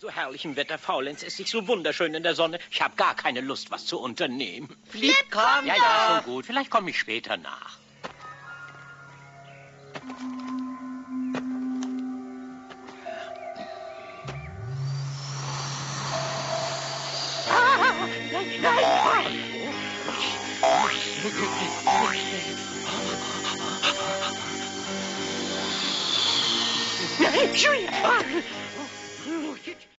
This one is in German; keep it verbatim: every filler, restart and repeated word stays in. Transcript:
so herrlichem Wetter faulenzt es sich so wunderschön in der Sonne. Ich habe gar keine Lust, was zu unternehmen. Flip, komm Ja, doch. ja, schon gut. Vielleicht komme ich später nach. Ah, nein, nein. Nein, Julia.